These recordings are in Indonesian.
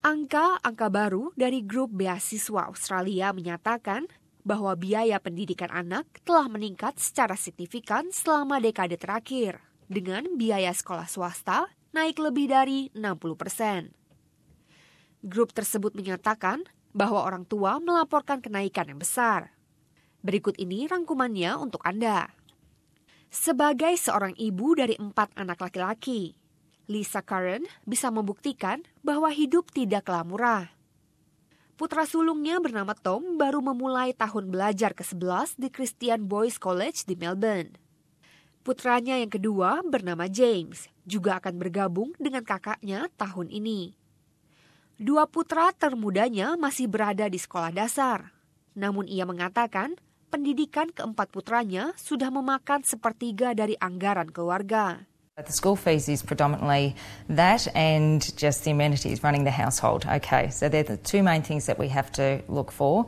Angka baru dari grup beasiswa Australia menyatakan bahwa biaya pendidikan anak telah meningkat secara signifikan selama dekade terakhir, dengan biaya sekolah swasta naik lebih dari 60%. Grup tersebut menyatakan bahwa orang tua melaporkan kenaikan yang besar. Berikut ini rangkumannya untuk Anda. Sebagai seorang ibu dari 4 anak laki-laki, Lisa Curran bisa membuktikan bahwa hidup tidaklah murah. Putra sulungnya bernama Tom baru memulai tahun belajar ke-11 di Christian Boys College di Melbourne. Putranya yang kedua bernama James juga akan bergabung dengan kakaknya tahun ini. 2 putra termudanya masih berada di sekolah dasar. Namun ia mengatakan pendidikan keempat putranya sudah memakan sepertiga dari anggaran keluarga. The school fees is predominantly that and just the amenities running the household. Okay, so they're the 2 main things that we have to look for.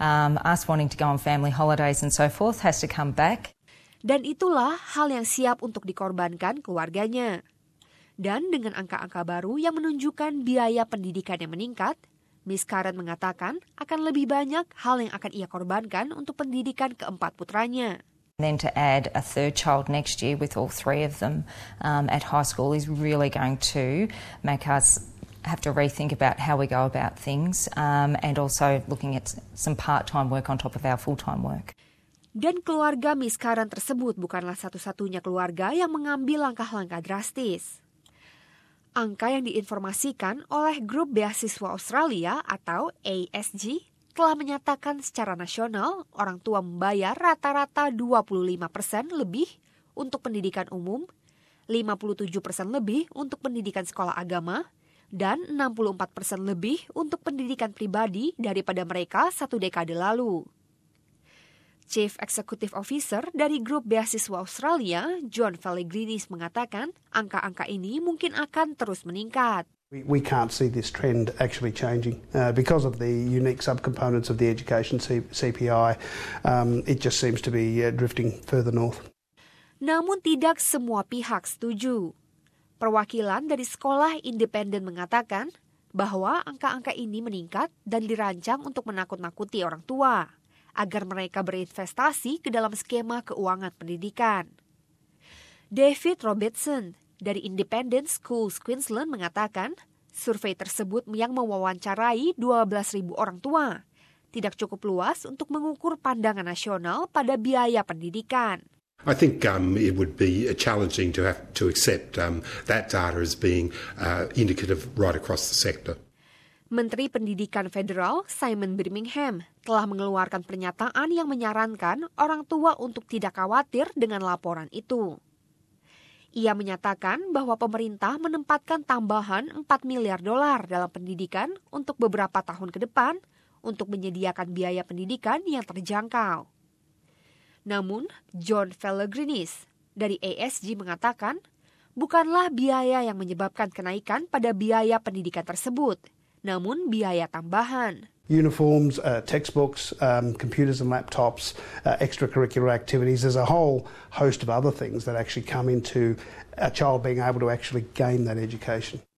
Us wanting to go on family holidays and so forth has to come back. Dan itulah hal yang siap untuk dikorbankan keluarganya. Dan dengan angka-angka baru yang menunjukkan biaya pendidikan yang meningkat, Miss Curran mengatakan akan lebih banyak hal yang akan ia korbankan untuk pendidikan keempat putranya. Then to add a third child next year with all 3 of them at high school is really going to make us have to rethink about how we go about things and also looking at some part-time work on top of our full-time work. Dan keluarga Miss Curran tersebut bukanlah satu-satunya keluarga yang mengambil langkah-langkah drastis. Angka yang diinformasikan oleh Grup Beasiswa Australia atau ASG telah menyatakan secara nasional orang tua membayar rata-rata 25% lebih untuk pendidikan umum, 57% lebih untuk pendidikan sekolah agama, dan 64% lebih untuk pendidikan pribadi daripada mereka 1 dekade lalu. Chief Executive Officer dari Grup Beasiswa Australia, John Pellegrinis mengatakan angka-angka ini mungkin akan terus meningkat. We can't see this trend actually changing because of the unique subcomponents of the education CPI. It just seems to be drifting further north. Namun tidak semua pihak setuju. Perwakilan dari sekolah independen mengatakan bahwa angka-angka ini meningkat dan dirancang untuk menakut-nakuti orang tua agar mereka berinvestasi ke dalam skema keuangan pendidikan. David Robertson dari Independent Schools Queensland mengatakan survei tersebut yang mewawancarai 12.000 orang tua tidak cukup luas untuk mengukur pandangan nasional pada biaya pendidikan. I think it would be challenging to have to accept that data as being indicative right across the sector. Menteri Pendidikan Federal Simon Birmingham telah mengeluarkan pernyataan yang menyarankan orang tua untuk tidak khawatir dengan laporan itu. Ia menyatakan bahwa pemerintah menempatkan tambahan $4 miliar dalam pendidikan untuk beberapa tahun ke depan untuk menyediakan biaya pendidikan yang terjangkau. Namun, John Pellegrinis dari ASG mengatakan bukanlah biaya yang menyebabkan kenaikan pada biaya pendidikan tersebut, namun biaya tambahan. Uniforms, textbooks, computers and laptops, extracurricular activities. There's a whole host of other things that actually come into a child being able to actually gain that education.